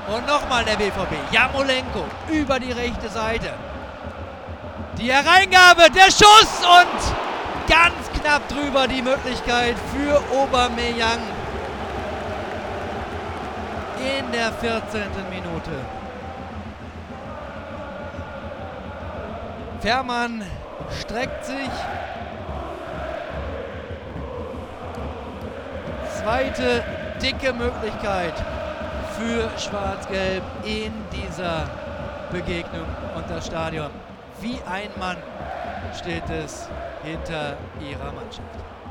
Und nochmal der BVB. Jarmolenko über die rechte Seite. Die Hereingabe, der Schuss und ganz knapp drüber die Möglichkeit für Aubameyang. In der 14. Minute. Fährmann streckt sich. Zweite dicke Möglichkeit für Schwarz-Gelb in dieser Begegnung. Und das Stadion, wie ein Mann, steht es hinter ihrer Mannschaft.